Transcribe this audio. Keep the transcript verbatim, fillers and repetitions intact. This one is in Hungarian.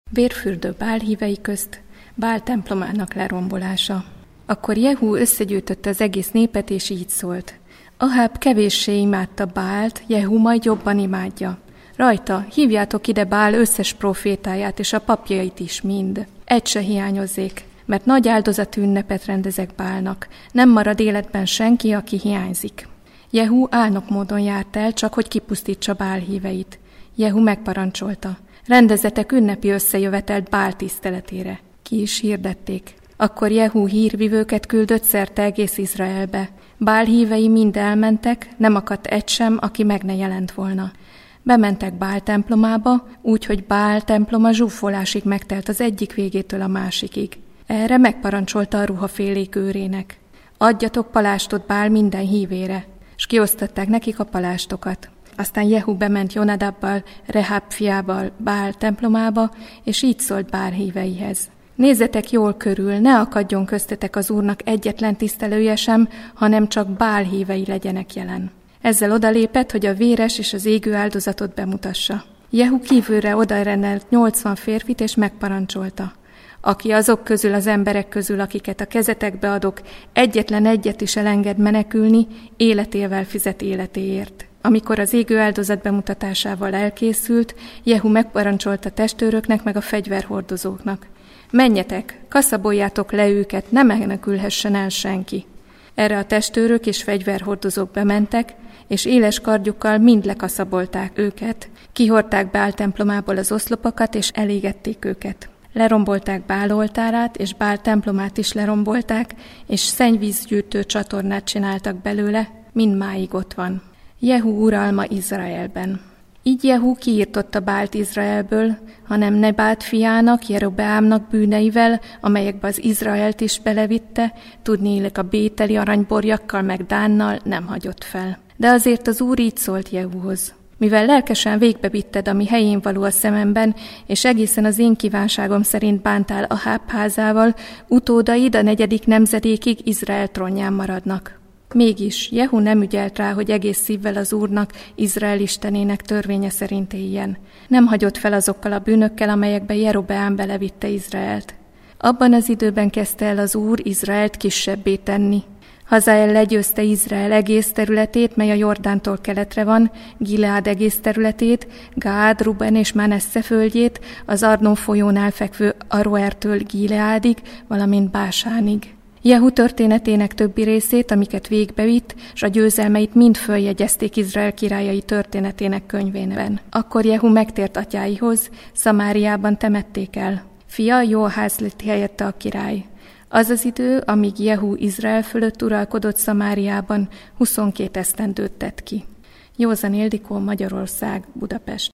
Vérfürdő Bál hívei közt Bál templomának lerombolása. Akkor Jehu összegyűjtötte az egész népet, és így szólt: Aháb kevéssé imádta Bált, Jehu majd jobban imádja. Rajta hívjátok ide Bál összes profétáját, és a papjait is mind. Egy se hiányozzék, mert nagy áldozatű ünnepet rendezek Bálnak. Nem marad életben senki, aki hiányzik. Jehu álnokmódon járt el, csak hogy kipusztítsa Bál híveit. Jehu megparancsolta: rendezetek ünnepi összejövetelt Bál tiszteletére. Ki is hirdették. Akkor Jehu hírvivőket küldött szerte egész Izraelbe. Bál hívei mind elmentek, nem akadt egy sem, aki meg ne jelent volna. Bementek Bál templomába, úgy, hogy Bál temploma zsúfolásig megtelt az egyik végétől a másikig. Erre megparancsolta a ruhafélék őrének: adjatok palástot Bál minden hívére, és kiosztatták nekik a palástokat. Aztán Jehu bement Jonadabbal, Reháb fiával Bál templomába, és így szólt Bál híveihez: nézzetek jól körül, ne akadjon köztetek az Úrnak egyetlen tisztelője sem, hanem csak Bál hívei legyenek jelen. Ezzel odalépett, hogy a véres és az égő áldozatot bemutassa. Jehu kívülre odarendelt nyolcvan férfit, és megparancsolta: aki azok közül az emberek közül, akiket a kezetekbe adok, egyetlen egyet is elenged menekülni, életével fizet életéért. Amikor az égő áldozat bemutatásával elkészült, Jehu megparancsolta testőröknek meg a fegyverhordozóknak: menjetek, kaszaboljátok le őket, ne menekülhessen el senki. Erre a testőrök és fegyverhordozók bementek, és éles kardjukkal mind lekaszabolták őket, kihordták Bál templomából az oszlopokat, és elégették őket. Lerombolták Bál oltárát, és Bál templomát is lerombolták, és szennyvízgyűjtő csatornát csináltak belőle, mindmáig ott van. Jehu uralma Izraelben. Így Jehu kiirtotta Bált Izraelből, hanem Nebát fiának, Jerobeámnak bűneivel, amelyekbe az Izraelt is belevitte, tudniillik a bételi aranyborjakkal meg Dánnal nem hagyott fel. De azért az Úr így szólt Jehuhoz: mivel lelkesen végbevitted, ami helyén való a szememben, és egészen az én kívánságom szerint bántál Aháb házával, utódaid a negyedik nemzedékig Izrael trónján maradnak. Mégis Jehu nem ügyelt rá, hogy egész szívvel az Úrnak, Izrael istenének törvénye szerint éljen. Nem hagyott fel azokkal a bűnökkel, amelyekbe Jerobeám belevitte Izraelt. Abban az időben kezdte el az Úr Izraelt kisebbé tenni. Hazael legyőzte Izrael egész területét, mely a Jordántól keletre van, Gileád egész területét, Gád, Ruben és Manesse földjét, az Arnón folyónál fekvő Aroertől Gileádig, valamint Básánig. Jehu történetének többi részét, amiket végbevitt, s a győzelmeit mind följegyezték Izrael királyai történetének könyvében. Akkor Jehu megtért atyáihoz, Szamáriában temették el. Fia Jóaház lett helyette a király. Az az idő, amíg Jehu Izrael fölött uralkodott Szamáriában, huszonkét esztendőt tett ki. Józan Ildikó, Magyarország, Budapest.